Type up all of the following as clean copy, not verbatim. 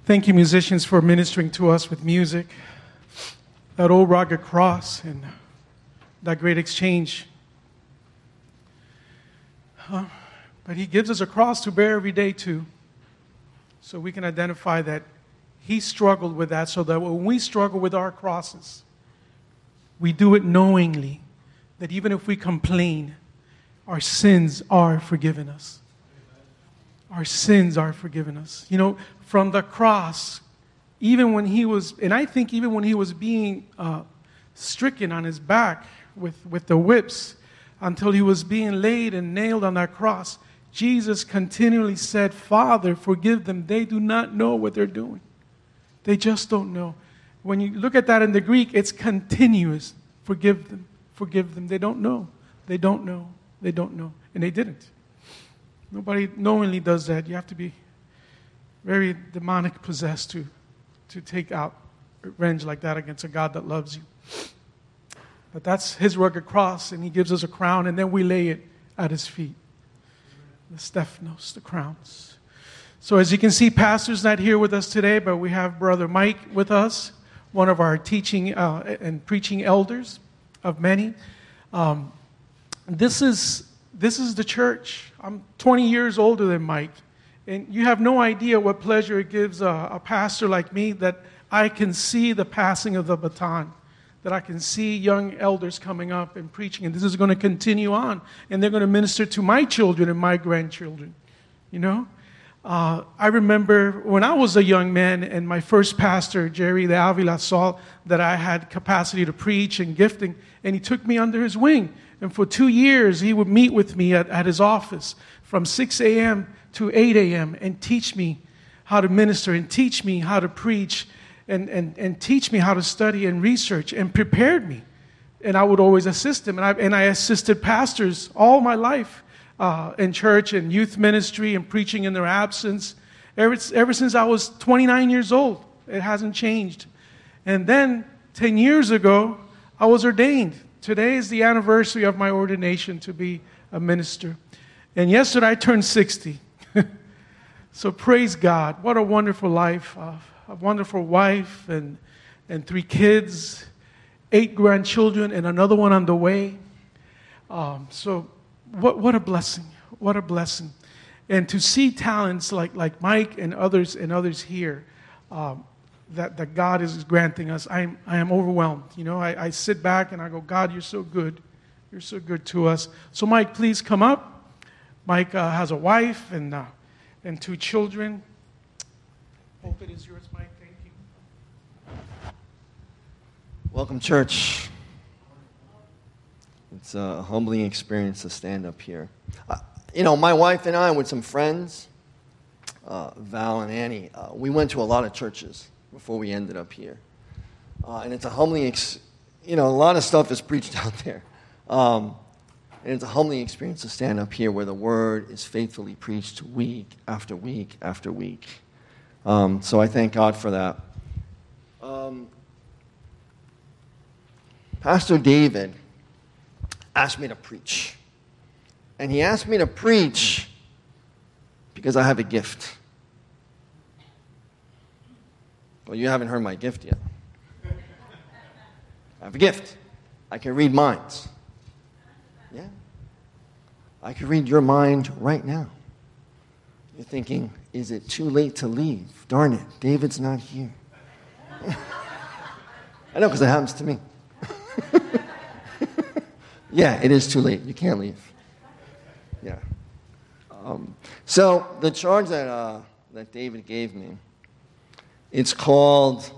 Thank you, musicians, for ministering to us with music. That old rugged cross and that great exchange. But he gives us a cross to bear every day too. So we can identify that he struggled with that, so that when we struggle with our crosses, we do it knowingly that even if we complain, our sins are forgiven us. Our sins are forgiven us. You know, from the cross, even when he was, and I think even when he was being stricken on his back with the whips, until he was being laid and nailed on that cross, Jesus continually said, Father, forgive them. They do not know what they're doing. They just don't know. When you look at that in the Greek, it's continuous. Forgive them. Forgive them. They don't know. They don't know. They don't know. And they didn't. Nobody knowingly does that. You have to be very demonic possessed to take out revenge like that against a God that loves you. But that's his rugged cross, and he gives us a crown, and then we lay it at his feet. The Stephanos, the crowns. So as you can see, Pastor's not here with us today, but we have Brother Mike with us, one of our teaching and preaching elders of many. This is the church. I'm 20 years older than Mike, and you have no idea what pleasure it gives a pastor like me that I can see the passing of the baton, that I can see young elders coming up and preaching, and this is going to continue on, and they're going to minister to my children and my grandchildren, you know? I remember when I was a young man and my first pastor, Jerry de Avila, saw that I had capacity to preach and gifting, and he took me under his wing. And for 2 years, he would meet with me at his office from 6 a.m. to 8 a.m. and teach me how to minister and teach me how to preach and teach me how to study and research and prepared me. And I would always assist him. And I assisted pastors all my life in church and youth ministry and preaching in their absence. Ever since I was 29 years old, it hasn't changed. And then 10 years ago, I was ordained. Today is the anniversary of my ordination to be a minister. And yesterday I turned 60. So praise God. What a wonderful life. A wonderful wife and 3 kids, 8 grandchildren, and another one on the way. So what a blessing. What a blessing. And to see talents like Mike and others here, that God is granting us, I am overwhelmed. You know, I sit back and I go, God, you're so good. You're so good to us. So Mike, please come up. Mike has a wife and 2 children. Hope it is yours, Mike. Thank you. Welcome, church. It's a humbling experience to stand up here. You know, my wife and I, with some friends, Val and Annie, we went to a lot of churches before we ended up here. And it's a humbling, a lot of stuff is preached out there. And it's a humbling experience to stand up here where the word is faithfully preached week after week after week. So I thank God for that. Pastor David asked me to preach. And he asked me to preach because I have a gift. Well, you haven't heard my gift yet. I have a gift. I can read minds. Yeah. I can read your mind right now. You're thinking, is it too late to leave? Darn it, David's not here. I know, because it happens to me. Yeah, it is too late. You can't leave. Yeah. So the charge that David gave me, it's called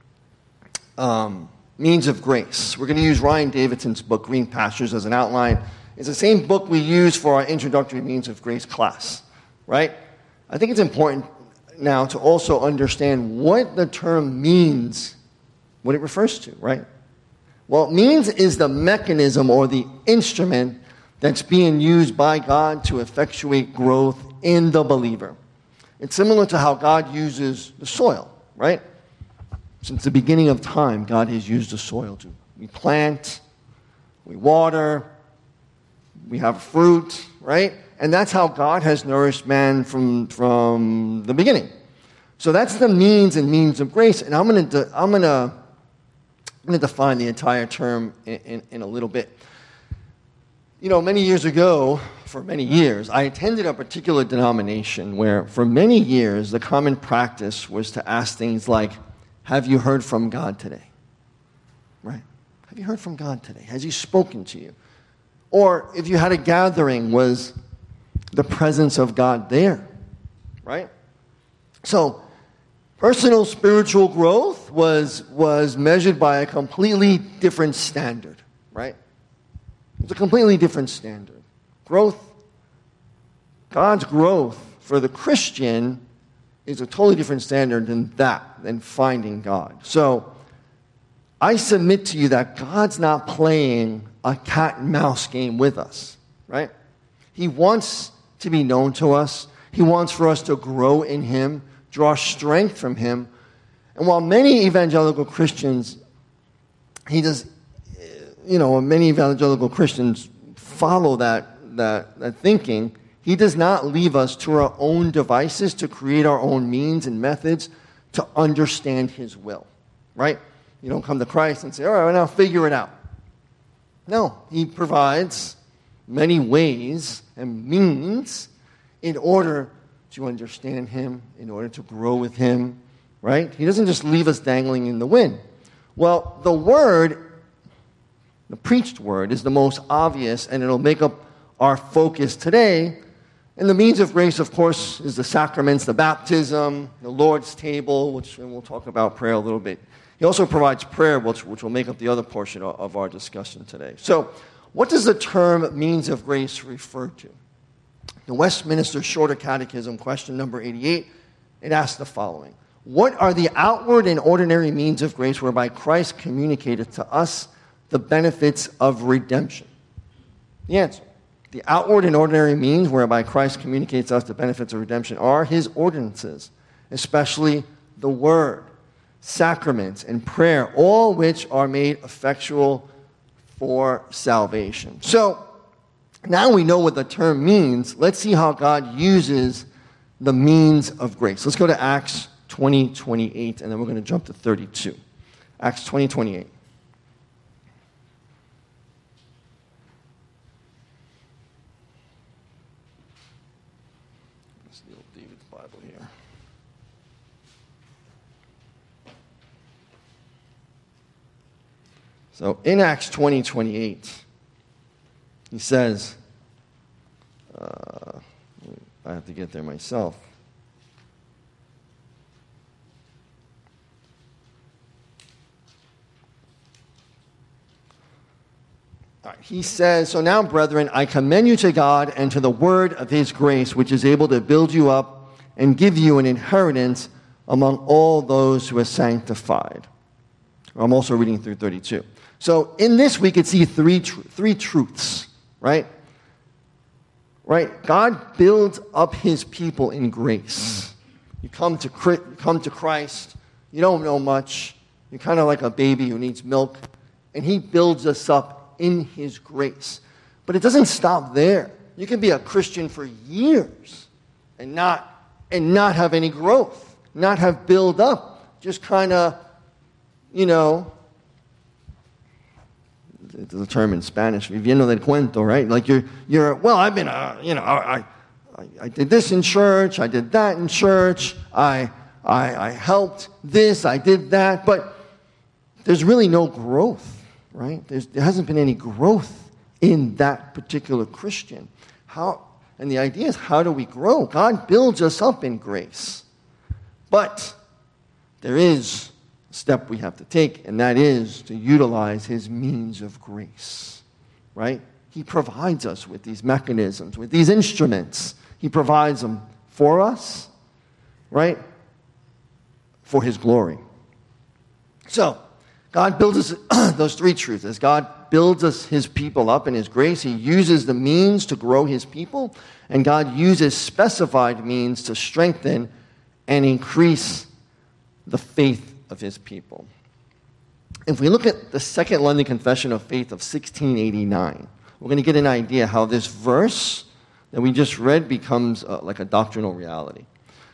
Means of Grace. We're going to use Ryan Davidson's book, Green Pastures, as an outline. It's the same book we use for our introductory Means of Grace class, right? I think it's important now to also understand what the term means, what it refers to, right? Well, means is the mechanism or the instrument that's being used by God to effectuate growth in the believer. It's similar to how God uses the soil, right? Since the beginning of time, God has used the soil to. We plant, we water, we have fruit, right? And that's how God has nourished man from the beginning. So that's the means and means of grace. And I'm going to define the entire term in a little bit. You know, many years ago, for many years, I attended a particular denomination where for many years the common practice was to ask things like, have you heard from God today? Right? Have you heard from God today? Has he spoken to you? Or if you had a gathering, was the presence of God there? Right? So, personal spiritual growth was measured by a completely different standard, right? It's a completely different standard. God's growth for the Christian is a totally different standard than finding God. So, I submit to you that God's not playing a cat and mouse game with us, right? He wants to be known to us. He wants for us to grow in him, draw strength from him. And while many evangelical Christians, many evangelical Christians follow that thinking, he does not leave us to our own devices to create our own means and methods to understand his will, right? You don't come to Christ and say, all right, well, now figure it out. No, he provides many ways and means in order to understand him, in order to grow with him, right? He doesn't just leave us dangling in the wind. Well, the preached word, is the most obvious, and it'll make up our focus today. And the means of grace, of course, is the sacraments, the baptism, the Lord's table, and we'll talk about prayer a little bit. He also provides prayer, which will make up the other portion of our discussion today. So, what does the term means of grace refer to? The Westminster Shorter Catechism, question number 88, it asks the following. What are the outward and ordinary means of grace whereby Christ communicated to us the benefits of redemption? The answer. The outward and ordinary means whereby Christ communicates to us the benefits of redemption are his ordinances, especially the word, sacraments, and prayer, all which are made effectual for salvation. So, now we know what the term means. Let's see how God uses the means of grace. Let's go to Acts 20:28, and then we're going to jump to 32. Acts 20:28. Let's deal with David's Bible here. So in Acts 20:28, he says, I have to get there myself. All right, he says, so now, brethren, I commend you to God and to the word of his grace, which is able to build you up and give you an inheritance among all those who are sanctified. I'm also reading through 32. So in this, we could see three truths, right? Right? God builds up his people in grace. You come to Christ, you don't know much, you're kind of like a baby who needs milk, and he builds us up in his grace. But it doesn't stop there. You can be a Christian for years and not have any growth, not have build up, just kind of, the term in Spanish, viviendo del cuento, right? Like I've been, I did this in church, I did that in church, I helped this, I did that, but there's really no growth, right? There hasn't been any growth in that particular Christian. And the idea is, how do we grow? God builds us up in grace. But there is step we have to take, and that is to utilize his means of grace, right? He provides us with these mechanisms, with these instruments. He provides them for us, right? For his glory. So, God builds us, those three truths. As God builds us, his people up in his grace, he uses the means to grow his people, and God uses specified means to strengthen and increase the faith of his people. If we look at the Second London Confession of Faith of 1689, we're going to get an idea how this verse that we just read becomes like a doctrinal reality.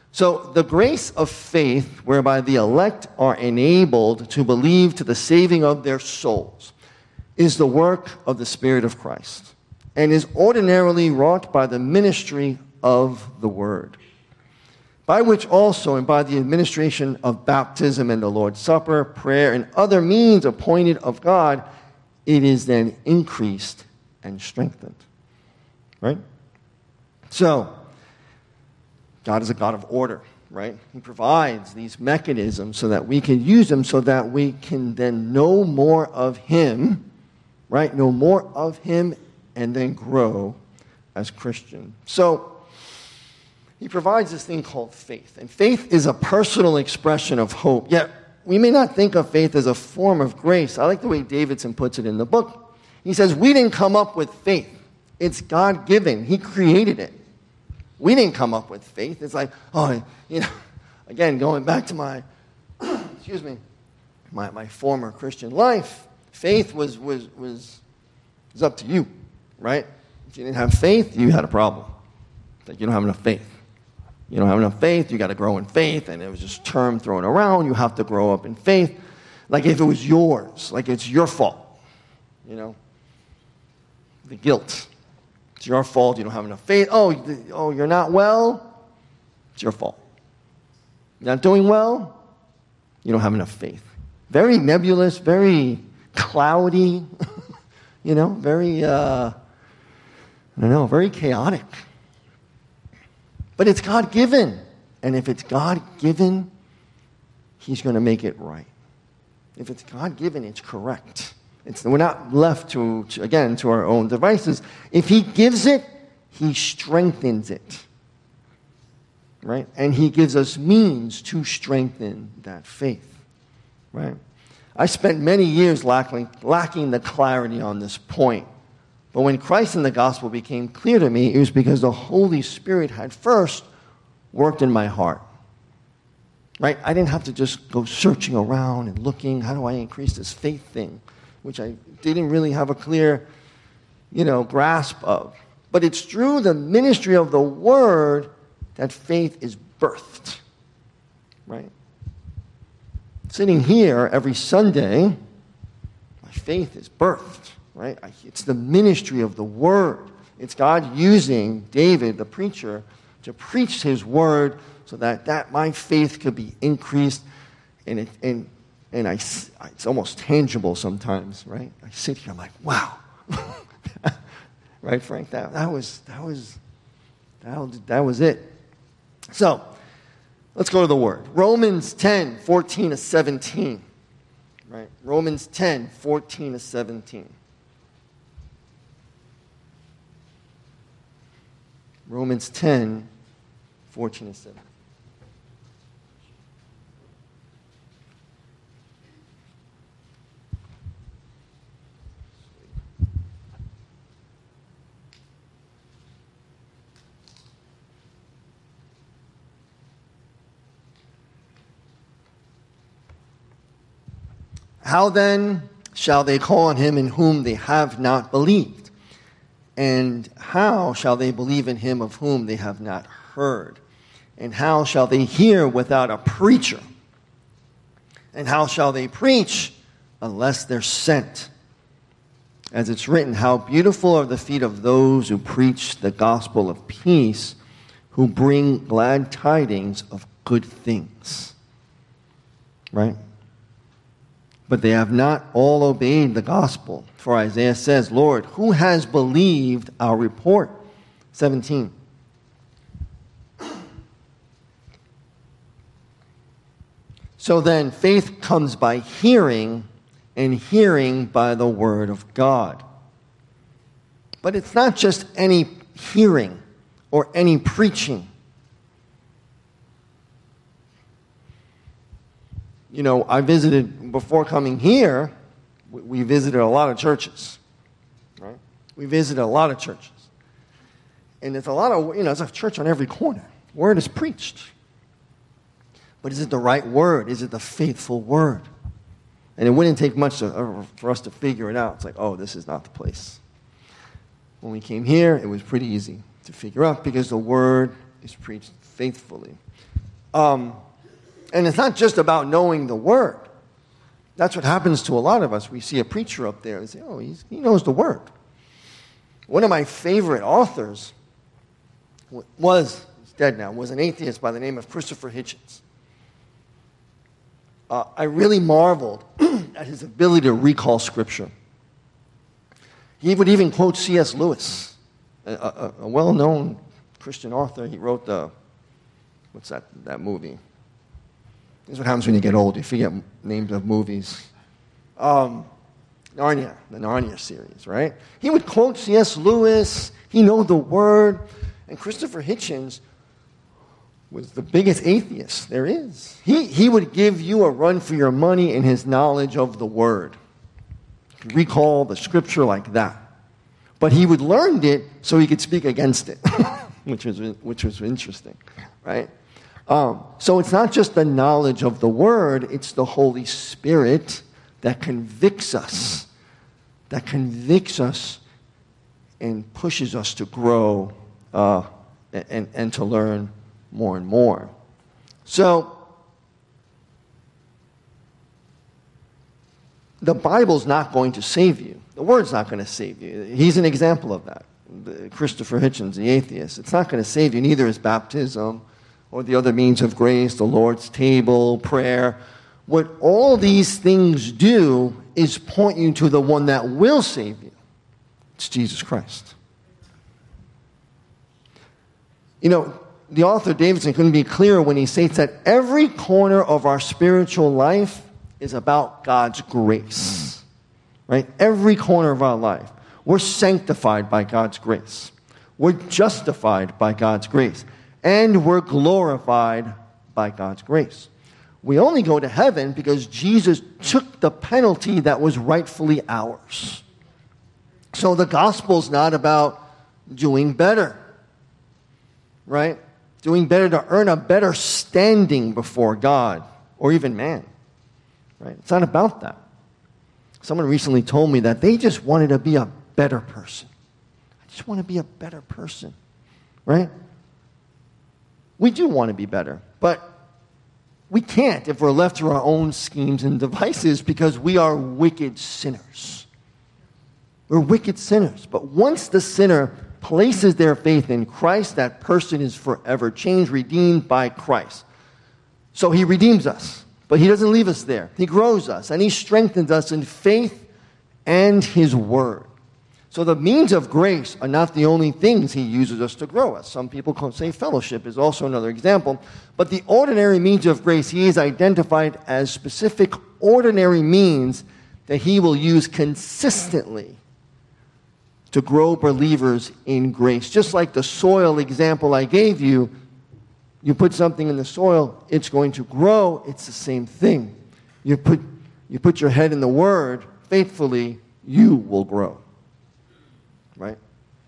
So the grace of faith, whereby the elect are enabled to believe to the saving of their souls, is the work of the Spirit of Christ, and is ordinarily wrought by the ministry of the Word, by which also, and by the administration of baptism and the Lord's Supper, prayer, and other means appointed of God, it is then increased and strengthened. Right? So, God is a God of order, right? He provides these mechanisms so that we can use them so that we can then know more of Him, right? Know more of Him and then grow as Christian. So, He provides this thing called faith. And faith is a personal expression of hope. Yet, we may not think of faith as a form of grace. I like the way Davidson puts it in the book. He says, we didn't come up with faith. It's God-given. He created it. We didn't come up with faith. It's like, again, going back to my, my former Christian life, faith was up to you, right? If you didn't have faith, you had a problem. It's like you don't have enough faith. You don't have enough faith, you got to grow in faith, and it was just a term thrown around. You have to grow up in faith. Like if it was yours, like it's your fault, the guilt. It's your fault, you don't have enough faith. Oh, you're not well? It's your fault. You're not doing well? You don't have enough faith. Very nebulous, very cloudy, very, very chaotic. But it's God-given. And if it's God-given, He's going to make it right. If it's God-given, it's correct. We're not left to our own devices. If He gives it, He strengthens it. Right? And He gives us means to strengthen that faith. Right? I spent many years lacking the clarity on this point. But when Christ and the gospel became clear to me, it was because the Holy Spirit had first worked in my heart. Right? I didn't have to just go searching around and looking, how do I increase this faith thing, which I didn't really have a clear, grasp of. But it's through the ministry of the Word that faith is birthed. Right? Sitting here every Sunday, my faith is birthed. Right? It's the ministry of the Word. It's God using David, the preacher, to preach His Word so that my faith could be increased. And it's almost tangible sometimes, right? I sit here, I'm like, wow. Right, Frank? That was it. So, let's go to the Word. Romans 10, 14 to 17. Right? Romans 10, 14 to 17. Romans 10, 14 and 7. How then shall they call on Him in whom they have not believed? And how shall they believe in Him of whom they have not heard? And how shall they hear without a preacher? And how shall they preach unless they're sent? As it's written, how beautiful are the feet of those who preach the gospel of peace, who bring glad tidings of good things. Right? But they have not all obeyed the gospel. For Isaiah says, Lord, who has believed our report? 17. So then, faith comes by hearing, and hearing by the word of God. But it's not just any hearing or any preaching. I visited, before coming here, we visited a lot of churches, right? We visited a lot of churches. And there's a lot of, there's a church on every corner. Word is preached. But is it the right word? Is it the faithful word? And it wouldn't take much for us to figure it out. It's like, oh, this is not the place. When we came here, it was pretty easy to figure out because the word is preached faithfully. And it's not just about knowing the Word. That's what happens to a lot of us. We see a preacher up there and say, oh, he knows the Word. One of my favorite authors he's dead now, was an atheist by the name of Christopher Hitchens. I really marveled at his ability to recall Scripture. He would even quote C.S. Lewis, a well-known Christian author. He wrote what's that movie? This is what happens when you get old. You forget names of movies. Narnia, the Narnia series, right? He would quote C.S. Lewis. He knew the Word. And Christopher Hitchens was the biggest atheist there is. He would give you a run for your money in his knowledge of the Word. He could recall the Scripture like that. But he would learn it so he could speak against it, which was interesting, right? So it's not just the knowledge of the Word, it's the Holy Spirit that convicts us and pushes us to grow and to learn more and more. So, the Bible's not going to save you. The Word's not going to save you. He's an example of that. Christopher Hitchens, the atheist. It's not going to save you. Neither is baptism or the other means of grace, the Lord's table, prayer. What all these things do is point you to the one that will save you. It's Jesus Christ. You know, the author Davidson couldn't be clearer when he states that every corner of our spiritual life is about God's grace. Right? Every corner of our life. We're sanctified by God's grace. We're justified by God's grace. And we're glorified by God's grace. We only go to heaven because Jesus took the penalty that was rightfully ours. So the gospel's not about doing better. Right? Doing better to earn a better standing before God or even man. Right? It's not about that. Someone recently told me that they just wanted to be a better person. I just want to be a better person. Right? We do want to be better, but we can't if we're left to our own schemes and devices because we are wicked sinners. We're wicked sinners. But once the sinner places their faith in Christ, that person is forever changed, redeemed by Christ. So he redeems us, but he doesn't leave us there. He grows us, and he strengthens us in faith and his word. So the means of grace are not the only things he uses us to grow us. Some people say fellowship is also another example. But the ordinary means of grace, he is identified as specific ordinary means that he will use consistently to grow believers in grace. Just like the soil example I gave you, you put something in the soil, it's going to grow. It's the same thing. You put your head in the Word faithfully, you will grow. Right?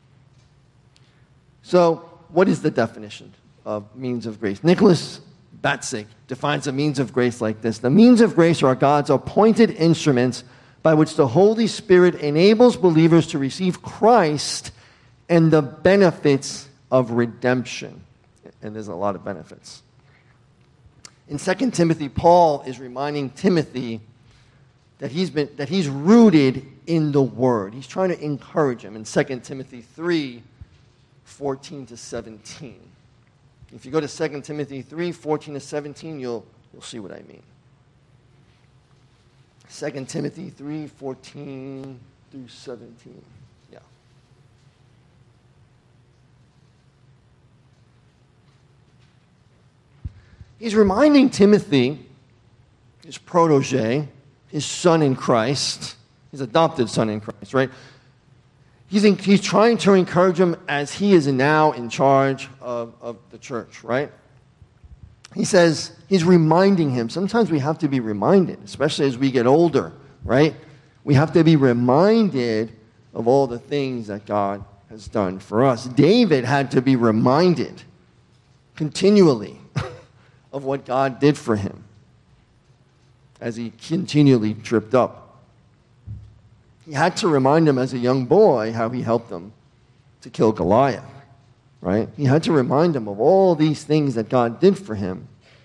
So, what is the definition of means of grace? Nicholas Batzig defines the means of grace like this. The means of grace are God's appointed instruments by which the Holy Spirit enables believers to receive Christ and the benefits of redemption. And there's a lot of benefits. In 2 Timothy, Paul is reminding Timothy that he's rooted in the Word. He's trying to encourage him in 2 Timothy 3, 14 to 17. If you go to 2 Timothy 3, 14 to 17, you'll see what I mean. 2 Timothy 3, 14 through 17. Yeah. He's reminding Timothy, his protege, his son in Christ, his adopted son in Christ, right? He's trying to encourage him as he is now in charge of the church, right? He says, he's reminding him. Sometimes we have to be reminded, especially as we get older, right? We have to be reminded of all the things that God has done for us. David had to be reminded continually of what God did for him as he continually tripped up. He had to remind him as a young boy how he helped him to kill Goliath, right? He had to remind him of all these things that God did for him.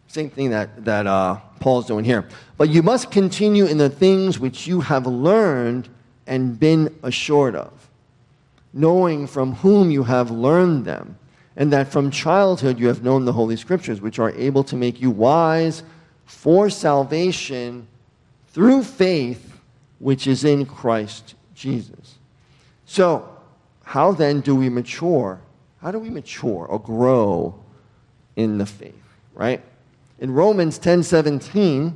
Same thing that Paul's doing here. But you must continue in the things which you have learned and been assured of, knowing from whom you have learned them, and that from childhood you have known the Holy Scriptures, which are able to make you wise for salvation through faith, which is in Christ Jesus. So, how then do we mature? How do we mature or grow in the faith, right? In Romans 10:17,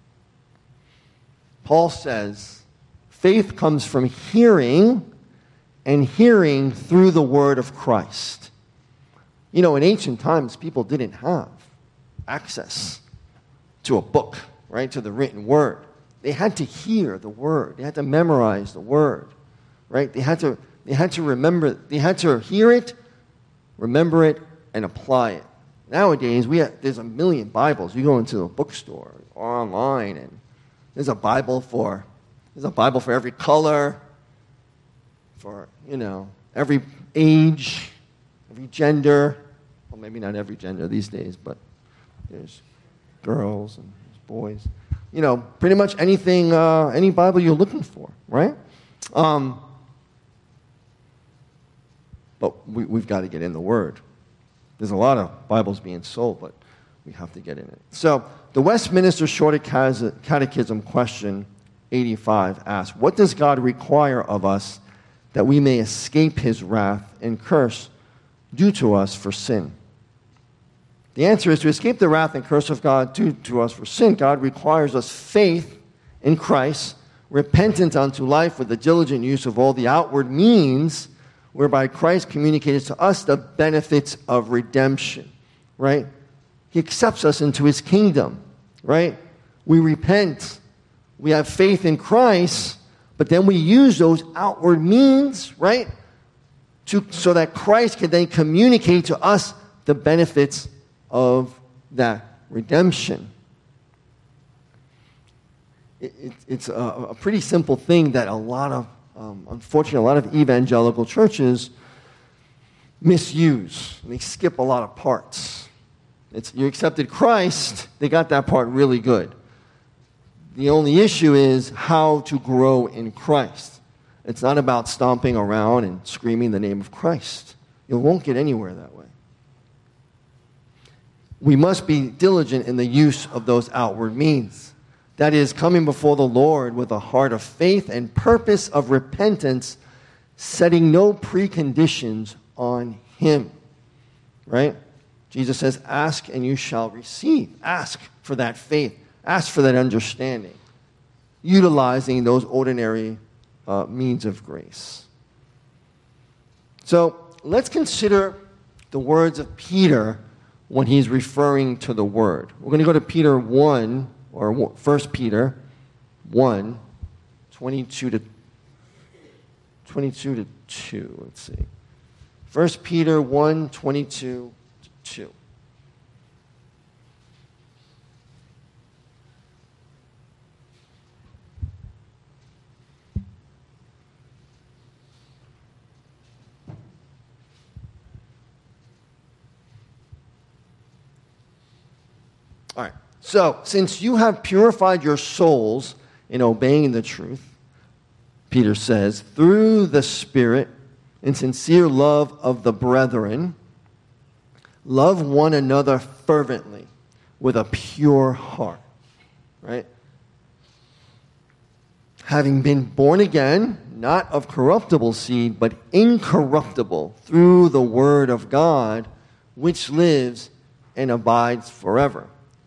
Paul says, faith comes from hearing, and hearing through the word of Christ. You know, in ancient times, people didn't have access to a book, right, to the written word. They had to hear the word. They had to memorize the word, right? They had to remember. They had to hear it, remember it, and apply it. Nowadays, there's a million Bibles. You go into a bookstore or online, and there's a Bible for every color, for every age, every gender. Well, maybe not every gender these days, but there's girls and there's boys. Pretty much anything, any Bible you're looking for, right? But we've got to get in the Word. There's a lot of Bibles being sold, but we have to get in it. So the Westminster Shorter Catechism question 85 asks, what does God require of us that we may escape his wrath and curse due to us for sin? The answer is, to escape the wrath and curse of God due to us for sin, God requires us faith in Christ, repentance unto life with the diligent use of all the outward means whereby Christ communicates to us the benefits of redemption, right? He accepts us into his kingdom, right? We repent. We have faith in Christ, but then we use those outward means, right, so that Christ can then communicate to us the benefits of that redemption. It's a pretty simple thing that unfortunately, a lot of evangelical churches misuse. They skip a lot of parts. You accepted Christ, they got that part really good. The only issue is how to grow in Christ. It's not about stomping around and screaming the name of Christ. You won't get anywhere that way. We must be diligent in the use of those outward means. That is, coming before the Lord with a heart of faith and purpose of repentance, setting no preconditions on him. Right? Jesus says, ask and you shall receive. Ask for that faith. Ask for that understanding. Utilizing those ordinary means of grace. So let's consider the words of Peter when he's referring to the Word. We're going to go to Peter 1, or 1 Peter 1, 22 to 2. Let's see. 1 Peter 1, 22 to 2. All right. So, since you have purified your souls in obeying the truth, Peter says, through the Spirit, in sincere love of the brethren, love one another fervently with a pure heart. Right? Having been born again, not of corruptible seed, but incorruptible, through the word of God, which lives and abides forever.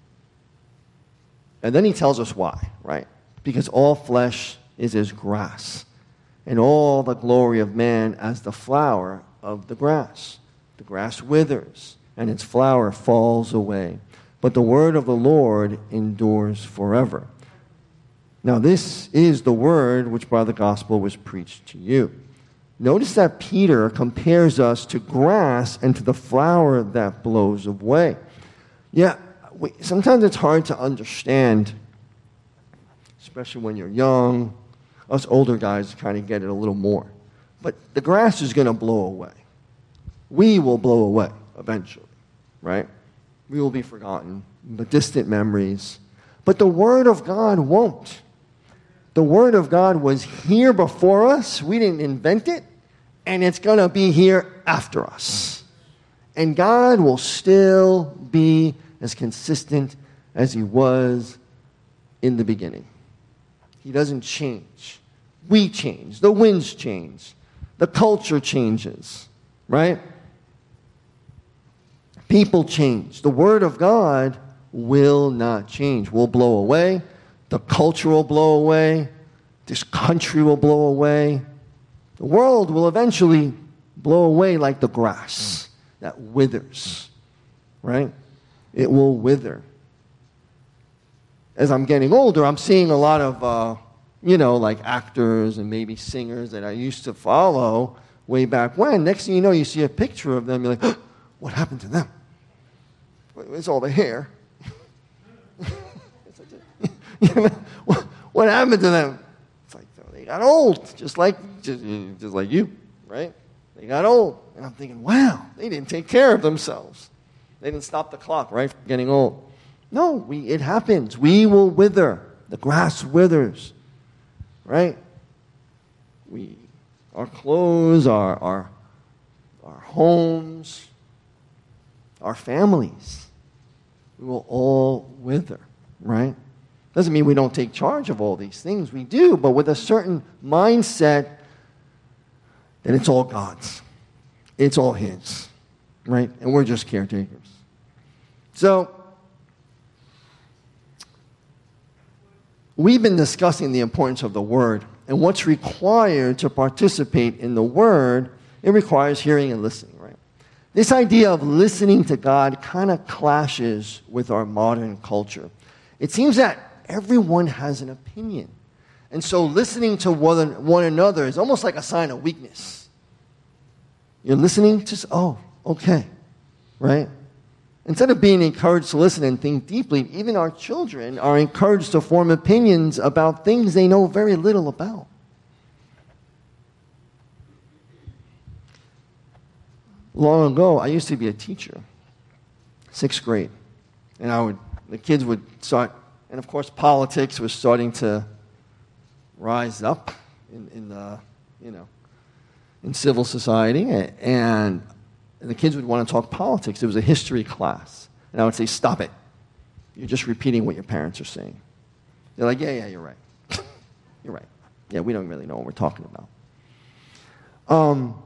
And then he tells us why, right? Because all flesh is as grass, and all the glory of man as the flower of the grass. The grass withers, and its flower falls away. But the word of the Lord endures forever. Now this is the word which by the gospel was preached to you. Notice that Peter compares us to grass and to the flower that blows away. Yeah, sometimes it's hard to understand, especially when you're young. Us older guys kind of get it a little more. But the grass is going to blow away. We will blow away eventually, right? We will be forgotten. distant memories. But the Word of God won't. The Word of God was here before us. We didn't invent it. And it's going to be here after us. And God will still be as consistent as He was in the beginning. He doesn't change. We change. The winds change. The culture changes. Right? People change. The Word of God will not change. Will blow away. The culture will blow away. This country will blow away. The world will eventually blow away like the grass that withers. Right? It will wither. As I'm getting older, I'm seeing a lot of, like actors and maybe singers that I used to follow way back when. Next thing you know, you see a picture of them. You're like, what happened to them? It's all the hair. What happened to them? It's like they got old, just like you, right? They got old. And I'm thinking, wow, they didn't take care of themselves. They didn't stop the clock, right, from getting old. No, it happens. We will wither. The grass withers, right? Our clothes, our homes, our families, we will all wither, right? Doesn't mean we don't take charge of all these things. We do, but with a certain mindset that it's all God's. It's all His, right? And we're just caretakers. So, we've been discussing the importance of the Word and what's required to participate in the Word. It requires hearing and listening, right? This idea of listening to God kind of clashes with our modern culture. It seems that everyone has an opinion. And so listening to one another is almost like a sign of weakness. You're listening to, oh, okay, right? Instead of being encouraged to listen and think deeply, even our children are encouraged to form opinions about things they know very little about. Long ago, I used to be a teacher, 6th grade. And the kids would start, and of course politics was starting to rise up in civil society, and the kids would want to talk politics. It was a history class. And I would say, stop it. You're just repeating what your parents are saying. They're like, yeah, you're right. You're right. Yeah, we don't really know what we're talking about.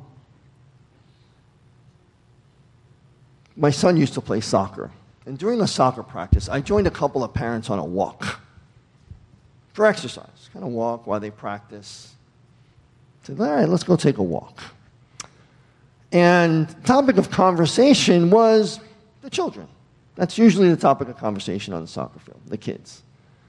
My son used to play soccer. And during a soccer practice, I joined a couple of parents on a walk for exercise. Kind of walk while they practice. I said, all right, let's go take a walk. And the topic of conversation was the children. That's usually the topic of conversation on the soccer field, the kids.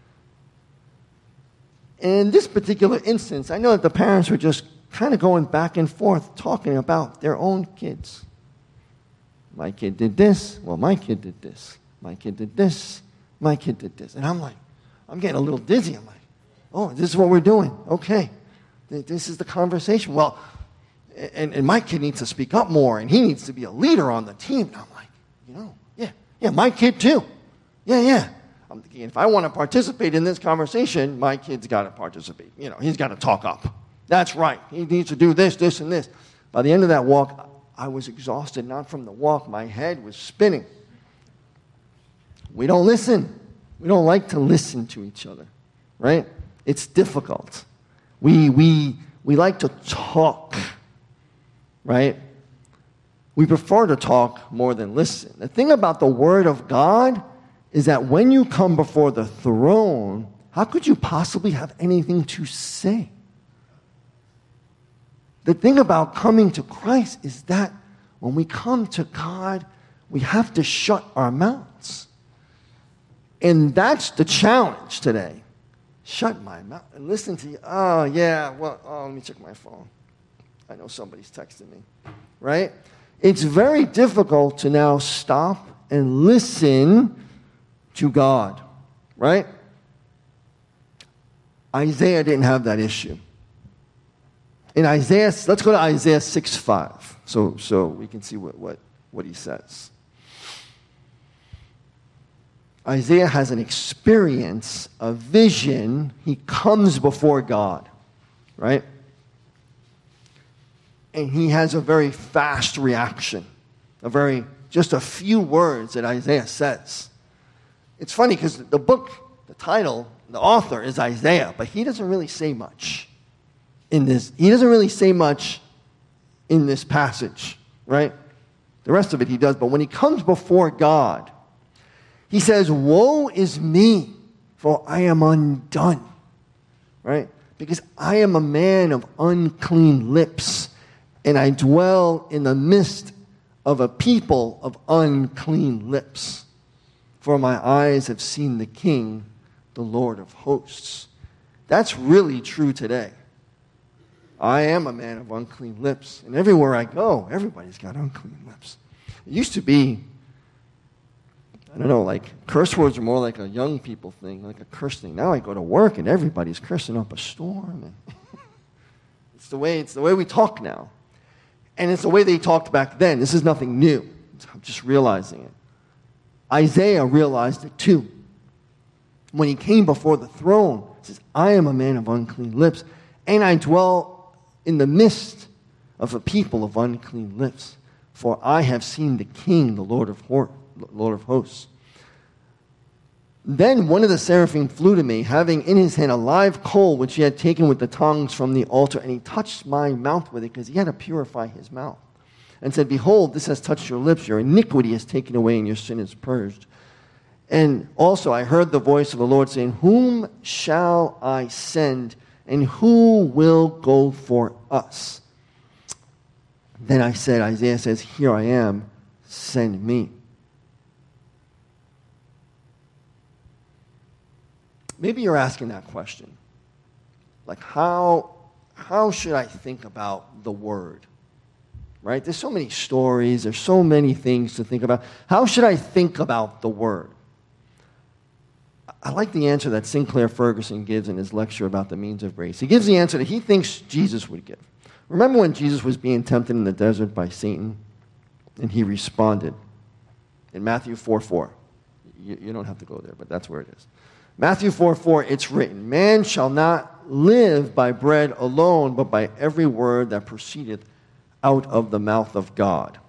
In this particular instance, I know that the parents were just kind of going back and forth talking about their own kids. My kid did this. Well, my kid did this. My kid did this. My kid did this. And I'm getting a little dizzy. I'm like, oh, this is what we're doing. Okay. This is the conversation. Well, and my kid needs to speak up more, and he needs to be a leader on the team. And I'm like, yeah, my kid too. Yeah. I'm thinking, if I want to participate in this conversation, my kid's got to participate. He's got to talk up. That's right. He needs to do this, this, and this. By the end of that walk, I was exhausted, not from the walk. My head was spinning. We don't listen. We don't like to listen to each other, right? It's difficult. We like to talk, right? We prefer to talk more than listen. The thing about the Word of God is that when you come before the throne, how could you possibly have anything to say? The thing about coming to Christ is that when we come to God, we have to shut our mouths. And that's the challenge today. Shut my mouth and listen to you. Oh, yeah, let me check my phone. I know somebody's texting me, right? It's very difficult to now stop and listen to God, right? Isaiah didn't have that issue. In Isaiah, let's go to Isaiah 6:5, so we can see what he says. Isaiah has an experience, a vision. He comes before God, right? And he has a very fast reaction, just a few words that Isaiah says. It's funny because the book, the title, the author is Isaiah, but he doesn't really say much in this. He doesn't really say much in this passage, right? The rest of it he does, but when he comes before God, he says, "Woe is me, for I am undone," right? Because I am a man of unclean lips, and I dwell in the midst of a people of unclean lips. For my eyes have seen the King, the Lord of hosts. That's really true today. I am a man of unclean lips, and everywhere I go, everybody's got unclean lips. It used to be, I don't know, like curse words are more like a young people thing, like a curse thing. Now I go to work and everybody's cursing up a storm. And it's the way we talk now. And it's the way they talked back then. This is nothing new. I'm just realizing it. Isaiah realized it too. When he came before the throne, he says, I am a man of unclean lips, and I dwell in the midst of a people of unclean lips. For I have seen the King, the Lord of hosts. Then one of the seraphim flew to me, having in his hand a live coal, which he had taken with the tongs from the altar, and he touched my mouth with it, because he had to purify his mouth, and said, Behold, this has touched your lips, your iniquity is taken away, and your sin is purged. And also I heard the voice of the Lord saying, Whom shall I send, and who will go for us? Then I said, Isaiah says, Here I am, send me. Maybe you're asking that question. Like, how should I think about the Word? Right? There's so many stories. There's so many things to think about. How should I think about the Word? I like the answer that Sinclair Ferguson gives in his lecture about the means of grace. He gives the answer that he thinks Jesus would give. Remember when Jesus was being tempted in the desert by Satan? And he responded in Matthew 4:4. You don't have to go there, but that's where it is. Matthew 4:4, it's written, Man shall not live by bread alone, but by every word that proceedeth out of the mouth of God.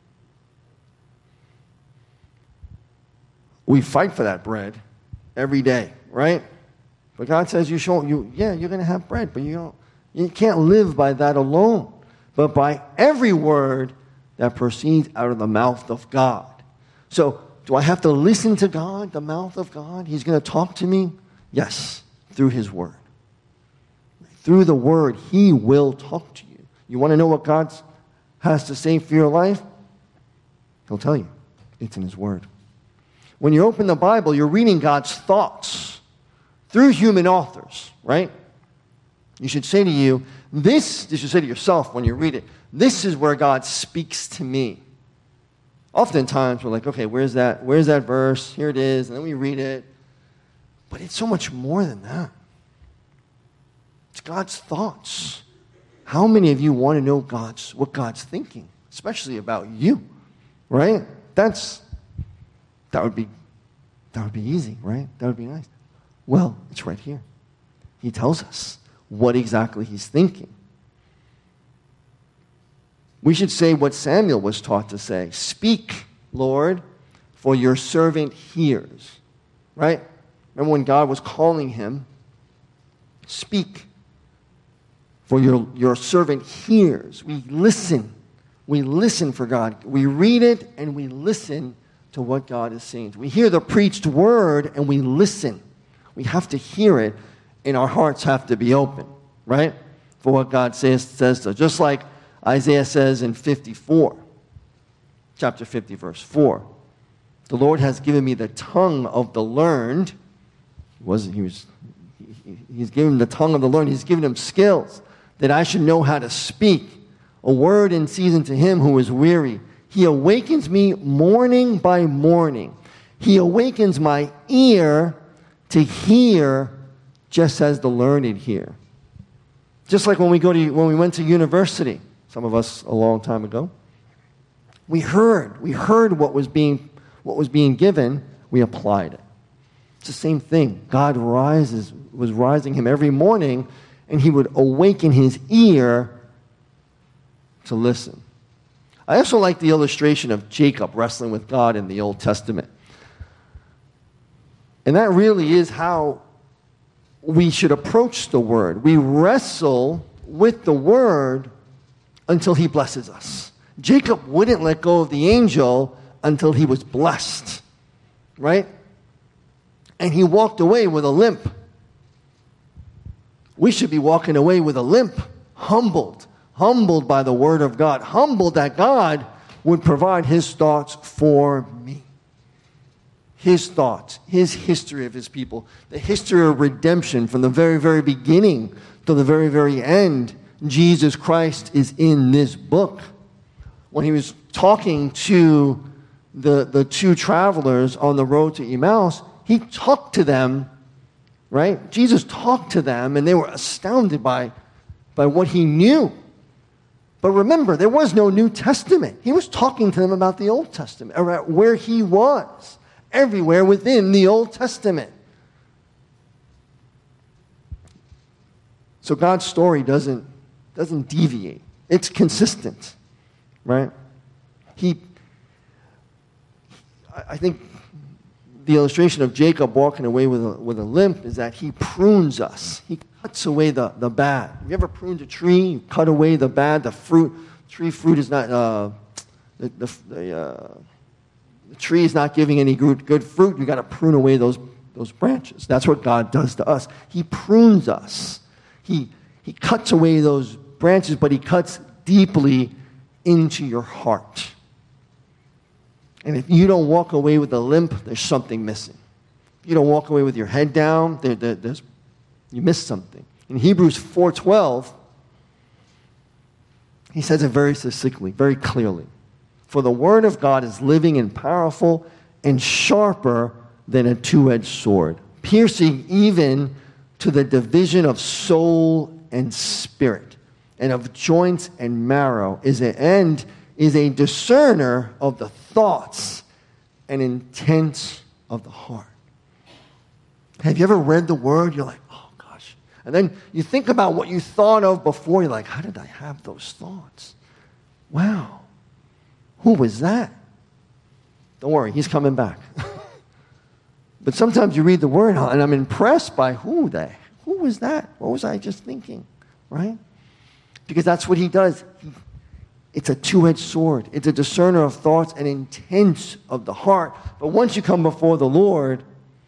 We fight for that bread every day, right? But God says you're going to have bread, but you can't live by that alone, but by every word that proceeds out of the mouth of God. So, do I have to listen to God, the mouth of God? He's going to talk to me? Yes, through His Word. Through the Word, He will talk to you. You want to know what God has to say for your life? He'll tell you. It's in His Word. When you open the Bible, you're reading God's thoughts through human authors, right? You should say to you should say to yourself when you read it, this is where God speaks to me. Oftentimes, we're like, okay, where's that verse? Here it is, and then we read it. But it's so much more than that. It's God's thoughts. How many of you want to know what God's thinking, especially about you, right? That would be easy, right? That would be nice. Well, it's right here. He tells us what exactly He's thinking. We should say what Samuel was taught to say. Speak, Lord, for your servant hears. Right? Remember when God was calling him? Speak, for your servant hears. We listen. We listen for God. We read it and we listen to what God is saying. We hear the preached word and we listen. We have to hear it and our hearts have to be open. Right? For what God says so. Just like Isaiah says in 54, chapter 50, verse 4, the Lord has given me the tongue of the learned. He's given him the tongue of the learned. He's given him skills that I should know how to speak. A word in season to him who is weary. He awakens me morning by morning. He awakens my ear to hear just as the learned hear. Just like when we went to university. Some of us a long time ago. We heard what was being given, we applied it. It's the same thing. God was rising him every morning, and he would awaken his ear to listen. I also like the illustration of Jacob wrestling with God in the Old Testament. And that really is how we should approach the Word. We wrestle with the Word until he blesses us. Jacob wouldn't let go of the angel until he was blessed, right? And he walked away with a limp. We should be walking away with a limp, humbled by the Word of God, humbled that God would provide his thoughts for me. His thoughts, his history of his people, the history of redemption from the very, very beginning to the very, very end. Jesus Christ is in this book. When he was talking to the two travelers on the road to Emmaus, he talked to them, right? Jesus talked to them, and they were astounded by what he knew. But remember, there was no New Testament. He was talking to them about the Old Testament, about where he was, everywhere within the Old Testament. So God's story doesn't deviate. It's consistent, right? I think the illustration of Jacob walking away with a limp is that he prunes us. He cuts away the bad. Have you ever pruned a tree? You cut away the bad, the fruit. Tree fruit is not the tree is not giving any good fruit. You got to prune away those branches. That's what God does to us. He prunes us. He cuts away those branches, but he cuts deeply into your heart. And if you don't walk away with a limp, there's something missing. If you don't walk away with your head down, you missed something. In Hebrews 4:12, he says it very succinctly, very clearly. For the word of God is living and powerful and sharper than a two-edged sword, piercing even to the division of soul and spirit, and of joints and marrow, is a discerner of the thoughts and intents of the heart. Have you ever read the word? You're like, oh gosh. And then you think about what you thought of before. You're like, how did I have those thoughts? Wow. Who was that? Don't worry, he's coming back. But sometimes you read the word and I'm impressed by who was that? What was I just thinking? Right? Because that's what he does. It's a two-edged sword. It's a discerner of thoughts and intents of the heart. But once you come before the Lord,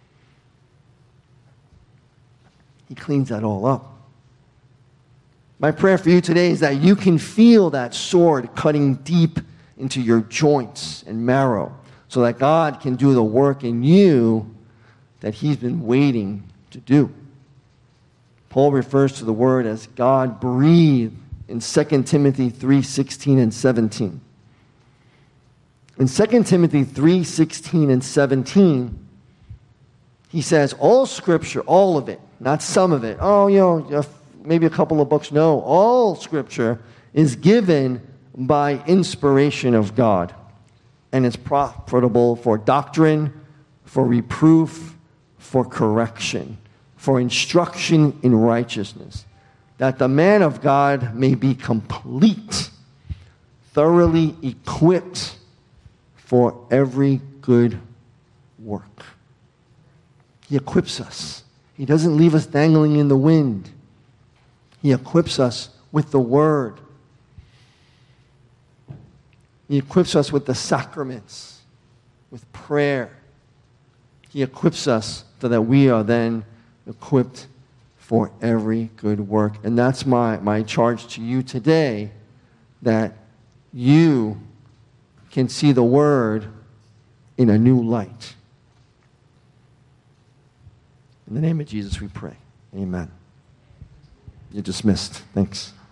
he cleans that all up. My prayer for you today is that you can feel that sword cutting deep into your joints and marrow so that God can do the work in you that he's been waiting to do. Paul refers to the word as God breathed in 2 Timothy 3:16 and 17. In 2 Timothy 3:16 and 17, he says, all Scripture, all of it, not some of it. Oh, maybe a couple of books. No, all Scripture is given by inspiration of God, and is profitable for doctrine, for reproof, for correction, for instruction in righteousness, that the man of God may be complete, thoroughly equipped for every good work. He equips us. He doesn't leave us dangling in the wind. He equips us with the Word. He equips us with the sacraments, with prayer. He equips us so that we are then equipped for every good work. And that's my charge to you today, that you can see the Word in a new light. In the name of Jesus we pray. Amen. You're dismissed. Thanks.